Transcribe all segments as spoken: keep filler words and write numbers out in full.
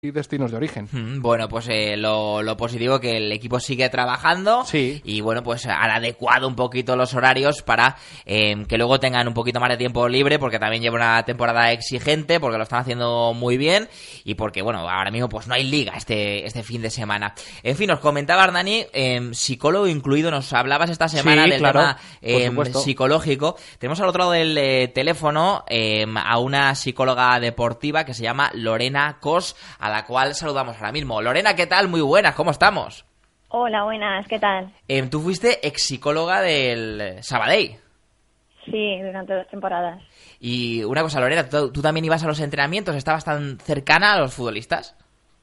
destinos de origen. Bueno, pues eh, lo, lo positivo que el equipo sigue trabajando sí. y bueno, pues han adecuado un poquito los horarios para eh, que luego tengan un poquito más de tiempo libre, porque también lleva una temporada exigente, porque lo están haciendo muy bien y porque, bueno, ahora mismo pues no hay liga este este fin de semana. En fin, nos comentaba Hernani, eh, psicólogo incluido, nos hablabas esta semana sí, del claro, tema eh, psicológico. Tenemos al otro lado del eh, teléfono eh, a una psicóloga deportiva que se llama Lorena Cos, a la cual saludamos ahora mismo. Lorena, ¿qué tal? Muy buenas, ¿cómo estamos? Hola, buenas, ¿qué tal? Eh, tú fuiste ex psicóloga del Sabadell. Sí, durante dos temporadas. Y una cosa, Lorena, ¿tú, ¿tú también ibas a los entrenamientos? ¿Estabas tan cercana a los futbolistas?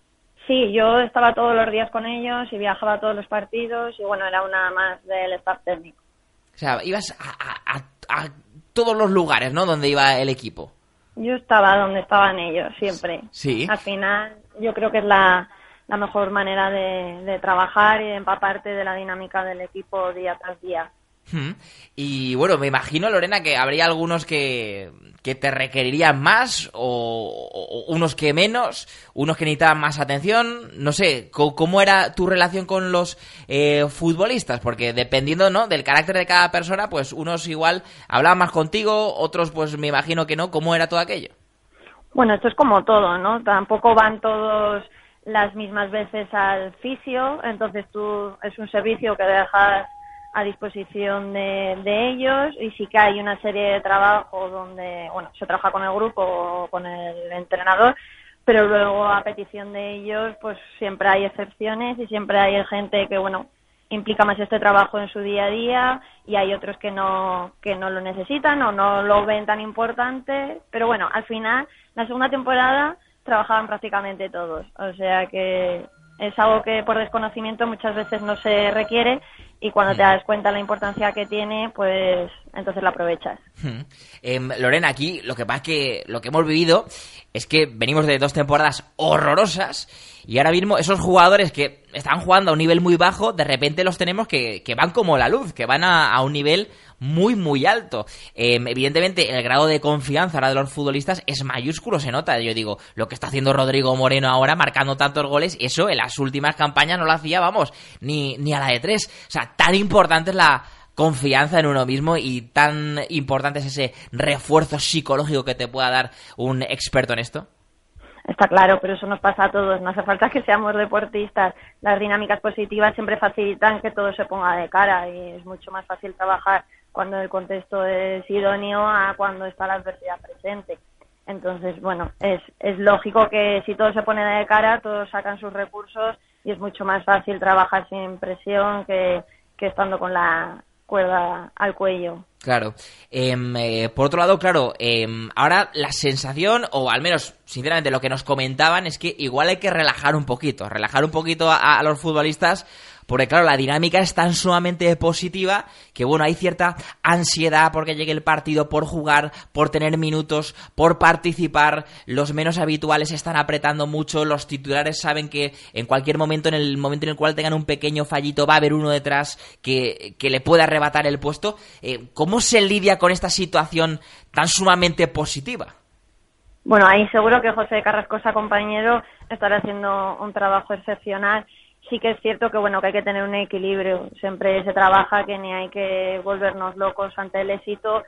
Sí, yo estaba todos los días con ellos y viajaba a todos los partidos y bueno, era una más del staff técnico. O sea, ibas a, a, a todos los lugares, ¿no?, donde iba el equipo. Yo estaba donde estaban ellos, siempre. Sí. Al final, yo creo que es la, la mejor manera de, de trabajar y de empaparte de la dinámica del equipo día tras día. Hmm. Y bueno, me imagino, Lorena, que habría algunos que, que te requerirían más o, o unos que menos, unos que necesitaban más atención. No sé, ¿cómo era tu relación con los eh, futbolistas? Porque dependiendo, ¿no?, del carácter de cada persona, pues unos igual hablaban más contigo, otros pues me imagino que no. ¿Cómo era todo aquello? Bueno, esto es como todo, ¿no? Tampoco van todos las mismas veces al fisio, entonces tú es un servicio que dejas a disposición de, de ellos y sí que hay una serie de trabajos donde, bueno, se trabaja con el grupo o con el entrenador, pero luego a petición de ellos pues siempre hay excepciones y siempre hay gente que, bueno, implica más este trabajo en su día a día y hay otros que no que no lo necesitan o no lo ven tan importante, pero bueno, al final la segunda temporada trabajaban prácticamente todos, o sea que es algo que por desconocimiento muchas veces no se requiere y cuando te das cuenta de la importancia que tiene, pues entonces la aprovechas. Hmm. Eh, Lorena, aquí lo que pasa es que lo que hemos vivido es que venimos de dos temporadas horrorosas y ahora mismo esos jugadores que están jugando a un nivel muy bajo, de repente los tenemos que, que van como la luz, que van a, a un nivel muy, muy alto. Eh, evidentemente, el grado de confianza ahora de los futbolistas es mayúsculo, se nota. Yo digo, lo que está haciendo Rodrigo Moreno ahora, marcando tantos goles, eso en las últimas campañas no lo hacía, vamos, ni, ni a la de tres. O sea, tan importante es la confianza en uno mismo y tan importante es ese refuerzo psicológico que te pueda dar un experto en esto. Está claro, pero eso nos pasa a todos, no hace falta que seamos deportistas. Las dinámicas positivas siempre facilitan que todo se ponga de cara y es mucho más fácil trabajar cuando el contexto es idóneo a cuando está la adversidad presente. Entonces, bueno, es, es lógico que si todo se pone de cara, todos sacan sus recursos y es mucho más fácil trabajar sin presión que, que estando con la cuerda al cuello. Claro. Eh, eh, por otro lado, claro, eh, ahora la sensación, o al menos, sinceramente, lo que nos comentaban es que igual hay que relajar un poquito, relajar un poquito a, a los futbolistas, porque claro, la dinámica es tan sumamente positiva que bueno, hay cierta ansiedad porque llegue el partido, por jugar, por tener minutos, por participar. Los menos habituales están apretando mucho, los titulares saben que en cualquier momento, en el momento en el cual tengan un pequeño fallito, va a haber uno detrás que, que le pueda arrebatar el puesto. Eh, ¿Cómo se lidia con esta situación tan sumamente positiva? Bueno, ahí seguro que José Carrascosa, compañero, estará haciendo un trabajo excepcional. Sí que es cierto que bueno que hay que tener un equilibrio. Siempre se trabaja que ni hay que volvernos locos ante el éxito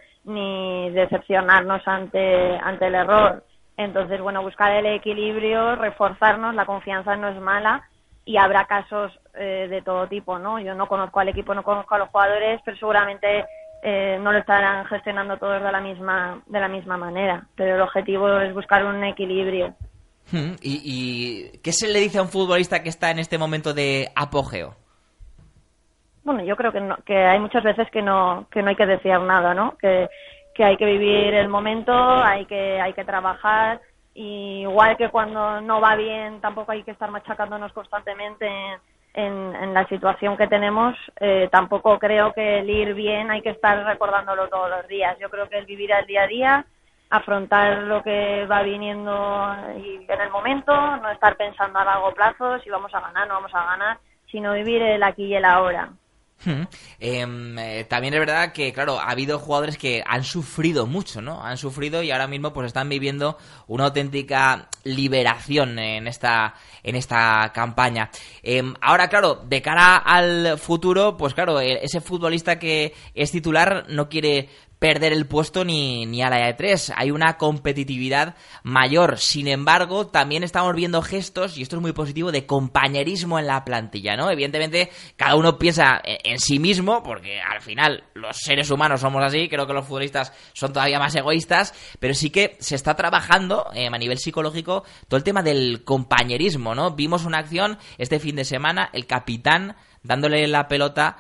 ni decepcionarnos ante ante el error. Entonces, bueno, buscar el equilibrio, reforzarnos, la confianza no es mala y habrá casos eh, de todo tipo, ¿no? Yo no conozco al equipo, no conozco a los jugadores, pero seguramente eh, no lo estarán gestionando todos de la misma de la misma manera. Pero el objetivo es buscar un equilibrio. ¿Y, y qué se le dice a un futbolista que está en este momento de apogeo? Bueno, yo creo que no, que hay muchas veces que no que no hay que decir nada, ¿no? Que que hay que vivir el momento, hay que hay que trabajar y igual que cuando no va bien tampoco hay que estar machacándonos constantemente en, en, en la situación que tenemos. Eh, tampoco creo que el ir bien hay que estar recordándolo todos los días. Yo creo que el vivir al día a día, afrontar lo que va viniendo y en el momento, no estar pensando a largo plazo si vamos a ganar, no vamos a ganar, sino vivir el aquí y el ahora. Hmm. Eh, también es verdad que, claro, ha habido jugadores que han sufrido mucho, ¿no? Han sufrido y ahora mismo pues están viviendo una auténtica liberación en esta en esta campaña. Eh, ahora, claro, de cara al futuro, pues claro, ese futbolista que es titular no quiere perder el puesto ni, ni a la de tres. Hay una competitividad mayor. Sin embargo, también estamos viendo gestos, y esto es muy positivo, de compañerismo en la plantilla, ¿no? Evidentemente, cada uno piensa en, en sí mismo, porque al final los seres humanos somos así, creo que los futbolistas son todavía más egoístas, pero sí que se está trabajando eh, a nivel psicológico todo el tema del compañerismo, ¿no? Vimos una acción este fin de semana, el capitán dándole la pelota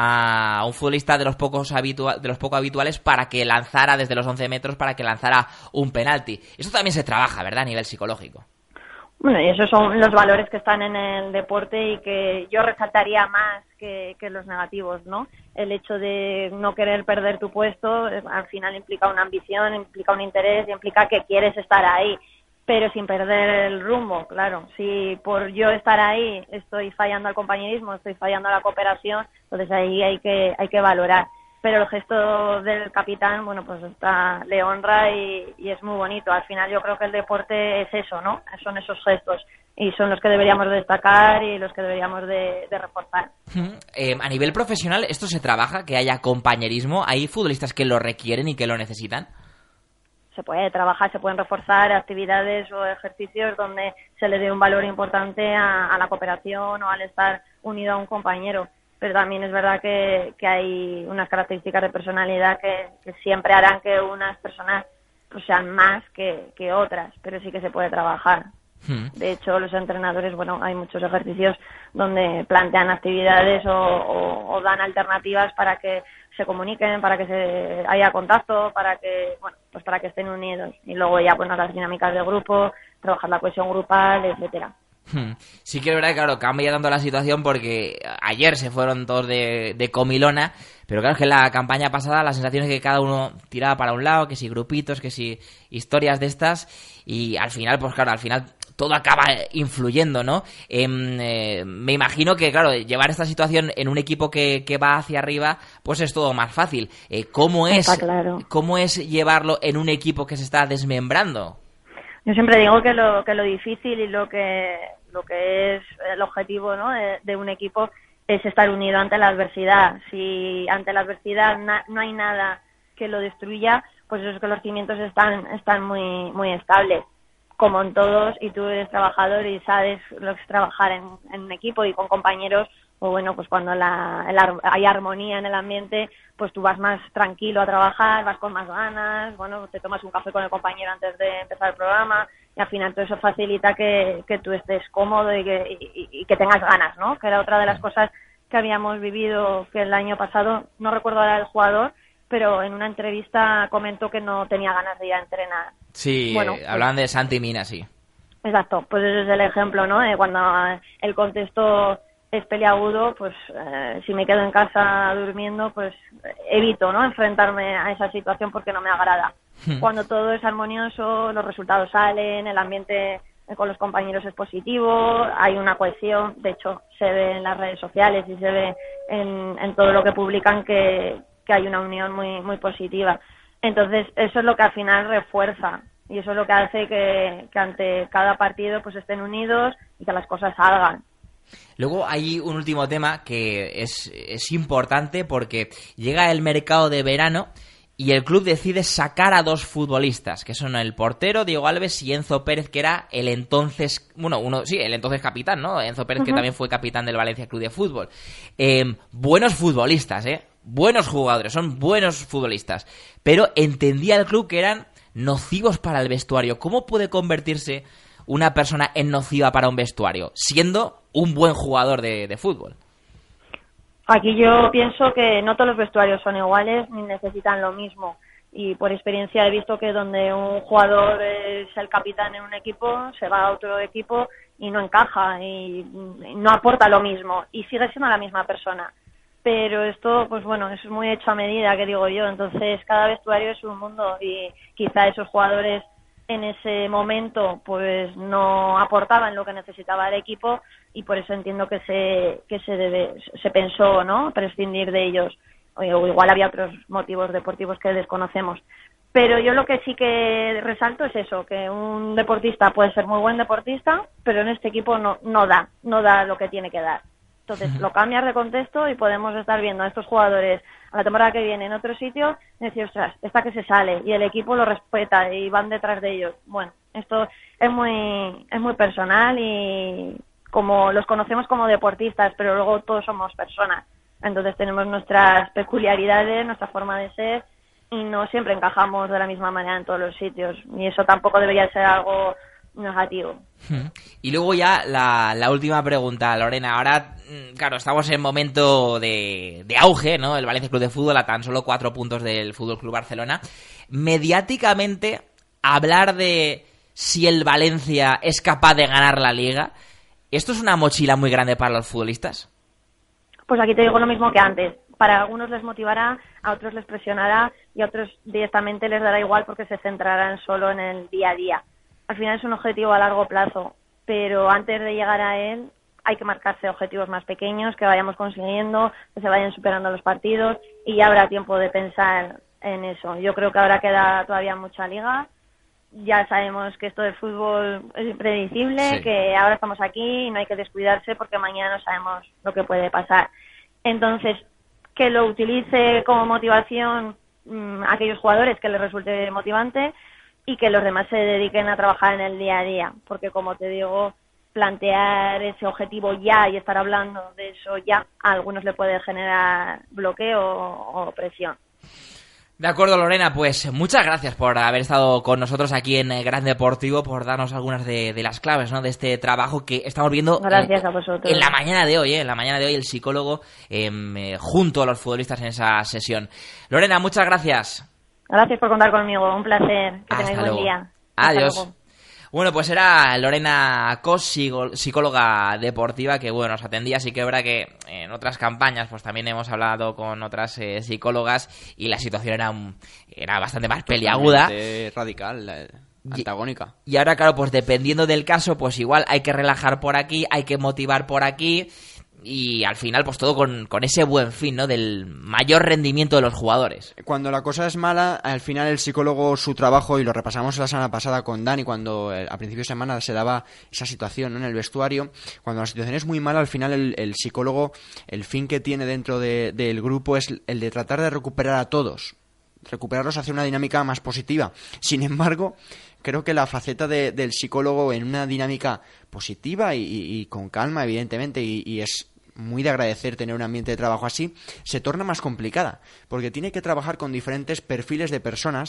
a un futbolista de los pocos habitua- de los poco habituales para que lanzara desde los once metros, para que lanzara un penalti. Eso también se trabaja, ¿verdad?, a nivel psicológico. Bueno, y esos son los valores que están en el deporte y que yo resaltaría más que, que los negativos, ¿no? El hecho de no querer perder tu puesto al final implica una ambición, implica un interés y implica que quieres estar ahí, pero sin perder el rumbo, claro. Si por yo estar ahí estoy fallando al compañerismo, estoy fallando a la cooperación, entonces ahí hay que hay que valorar. Pero el gesto del capitán, bueno, pues está, le honra y, y es muy bonito. Al final yo creo que el deporte es eso, ¿no? Son esos gestos y son los que deberíamos destacar y los que deberíamos de, de reforzar. Eh, a nivel profesional, ¿esto se trabaja? ¿Que haya compañerismo? ¿Hay futbolistas que lo requieren y que lo necesitan? Se puede trabajar, se pueden reforzar actividades o ejercicios donde se le dé un valor importante a, a la cooperación o al estar unido a un compañero. Pero también es verdad que, que hay unas características de personalidad que, que siempre harán que unas personas pues, sean más que, que otras, pero sí que se puede trabajar. Hmm. De hecho, los entrenadores, bueno, hay muchos ejercicios donde plantean actividades o, o, o dan alternativas para que se comuniquen, para que se haya contacto, para que, bueno, pues para que estén unidos. Y luego ya, pues, las dinámicas de grupo, trabajar la cohesión grupal, etcétera. Hmm. Sí que es verdad que, claro, cambia tanto la situación porque ayer se fueron todos de, de comilona, pero claro, es que en la campaña pasada la sensación es que cada uno tiraba para un lado, que si grupitos, que si historias de estas, y al final, pues claro, al final todo acaba influyendo, ¿no? Eh, eh, me imagino que, claro, llevar esta situación en un equipo que, que va hacia arriba, pues es todo más fácil. Eh, ¿cómo es, Está claro. ¿Cómo es llevarlo en un equipo que se está desmembrando? Yo siempre digo que lo que lo difícil y lo que lo que es el objetivo, ¿no?, de, de un equipo es estar unido ante la adversidad. Si ante la adversidad na, no hay nada que lo destruya, pues eso es que los cimientos están están muy muy estables, como en todos, y tú eres trabajador y sabes lo que es trabajar en, en un equipo y con compañeros. O bueno, pues cuando la, la, hay armonía en el ambiente, pues tú vas más tranquilo a trabajar, vas con más ganas, bueno, te tomas un café con el compañero antes de empezar el programa y al final todo eso facilita que, que tú estés cómodo y que, y, y que tengas ganas, ¿no? Que era otra de las cosas que habíamos vivido, que el año pasado, no recuerdo ahora el jugador, pero en una entrevista comentó que no tenía ganas de ir a entrenar. Sí, bueno, eh, hablaban pues, de Santi Mina, sí. Exacto, pues ese es el ejemplo, ¿no? De cuando el contexto es peliagudo, pues eh, si me quedo en casa durmiendo, pues evito, ¿no?, enfrentarme a esa situación porque no me agrada. Hmm. Cuando todo es armonioso, los resultados salen, el ambiente con los compañeros es positivo, hay una cohesión, de hecho se ve en las redes sociales y se ve en, en todo lo que publican que, que hay una unión muy, muy positiva. Entonces eso es lo que al final refuerza y eso es lo que hace que, que ante cada partido pues estén unidos y que las cosas salgan. Luego hay un último tema que es, es importante porque llega el mercado de verano y el club decide sacar a dos futbolistas, que son el portero Diego Alves y Enzo Pérez, que era el entonces, bueno, uno sí, el entonces capitán, ¿no? Enzo Pérez, uh-huh. que también fue capitán del Valencia Club de Fútbol. Eh, buenos futbolistas, ¿eh? Buenos jugadores, son buenos futbolistas. Pero entendía el club que eran nocivos para el vestuario. ¿Cómo puede convertirse una persona en nociva para un vestuario, siendo un buen jugador de, de fútbol? Aquí yo pienso que no todos los vestuarios son iguales ni necesitan lo mismo. Y por experiencia he visto que donde un jugador es el capitán en un equipo, se va a otro equipo y no encaja y no aporta lo mismo y sigue siendo la misma persona. Pero esto, pues bueno, es muy hecho a medida, que digo yo. Entonces cada vestuario es un mundo y quizá esos jugadores en ese momento pues no aportaban lo que necesitaba el equipo y por eso entiendo que se que se debe, se pensó, ¿no?, prescindir de ellos, o igual había otros motivos deportivos que desconocemos. Pero yo lo que sí que resalto es eso, que un deportista puede ser muy buen deportista, pero en este equipo no no da, no da lo que tiene que dar. Entonces lo cambias de contexto y podemos estar viendo a estos jugadores a la temporada que viene en otro sitio y decir, ostras, esta que se sale, y el equipo lo respeta y van detrás de ellos. Bueno, esto es muy es muy personal y como los conocemos como deportistas, pero luego todos somos personas. Entonces tenemos nuestras peculiaridades, nuestra forma de ser, y no siempre encajamos de la misma manera en todos los sitios, y eso tampoco debería ser algo negativo. Y luego ya la, la última pregunta, Lorena. Ahora, claro, estamos en momento de, de auge, ¿no? El Valencia Club de Fútbol a tan solo cuatro puntos del Fútbol Club Barcelona. Mediáticamente, hablar de si el Valencia es capaz de ganar la Liga, ¿esto es una mochila muy grande para los futbolistas? Pues aquí te digo lo mismo que antes. Para algunos les motivará, a otros les presionará y a otros directamente les dará igual porque se centrarán solo en el día a día. Al final es un objetivo a largo plazo, pero antes de llegar a él hay que marcarse objetivos más pequeños que vayamos consiguiendo, que se vayan superando los partidos y ya habrá tiempo de pensar en eso. Yo creo que ahora queda todavía mucha liga. Ya sabemos que esto del fútbol es impredecible, sí, que ahora estamos aquí y no hay que descuidarse porque mañana no sabemos lo que puede pasar. Entonces, que lo utilice como motivación mmm, a aquellos jugadores que les resulte motivante y que los demás se dediquen a trabajar en el día a día, porque como te digo, plantear ese objetivo ya y estar hablando de eso ya, a algunos le puede generar bloqueo o, o presión. De acuerdo, Lorena, pues muchas gracias por haber estado con nosotros aquí en Gran Deportivo, por darnos algunas de, de las claves, ¿no?, de este trabajo que estamos viendo gracias en, a vosotros. en la mañana de hoy, ¿eh? en la mañana de hoy el psicólogo eh, junto a los futbolistas en esa sesión. Lorena, muchas gracias. Gracias por contar conmigo, un placer, que Hasta tengáis luego. buen día. Adiós. Bueno, pues era Lorena Cos, psicóloga deportiva, que bueno, nos atendía. Sí que es verdad que en otras campañas pues también hemos hablado con otras eh, psicólogas y la situación era un, era bastante más peliaguda. Radical, antagónica. Y, y ahora, claro, pues dependiendo del caso, pues igual hay que relajar por aquí, hay que motivar por aquí y al final pues todo con, con ese buen fin, ¿no?, del mayor rendimiento de los jugadores. Cuando la cosa es mala, al final el psicólogo, su trabajo, y lo repasamos la semana pasada con Dani, cuando eh, a principio de semana se daba esa situación, ¿no?, en el vestuario, cuando la situación es muy mala, al final el, el psicólogo, el fin que tiene dentro de, del grupo es el de tratar de recuperar a todos, recuperarlos hacia una dinámica más positiva. Sin embargo, creo que la faceta de, del psicólogo en una dinámica positiva y, y, y con calma, evidentemente, y, y es muy de agradecer tener un ambiente de trabajo así, se torna más complicada, porque tiene que trabajar con diferentes perfiles de personas